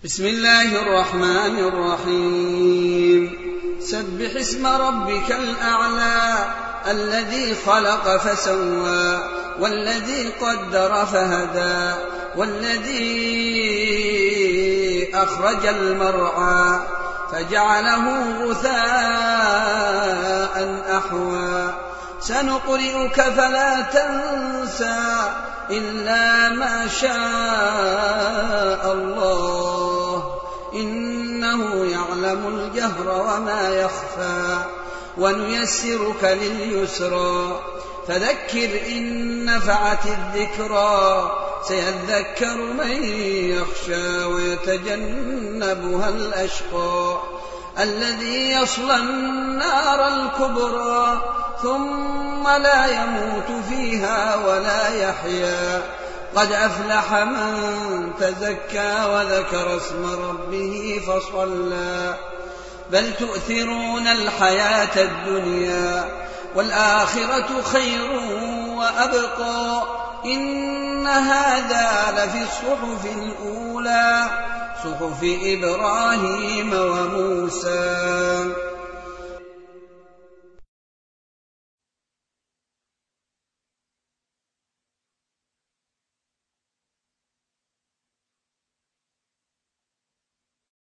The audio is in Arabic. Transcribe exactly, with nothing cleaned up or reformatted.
بسم الله الرحمن الرحيم سبح اسم ربك الأعلى الذي خلق فسوى والذي قدر فهدى والذي أخرج المرعى فجعله غثاء أحوى سنقرئك فلا تنسى إلا ما شاء الله إنه يعلم الجهر وما يخفى ونيسرك لليسرى فذكر إن نفعت الذكرى سيذكر من يخشى ويتجنبها الأشقى الذي يصلى النار الكبرى ثم لا يموت فيها ولا يحيا قد أفلح من تزكى وذكر اسم ربه فصلى بل تؤثرون الحياة الدنيا والآخرة خير وأبقى إن هذا لفي الصحف الأولى صحف إبراهيم وموسى.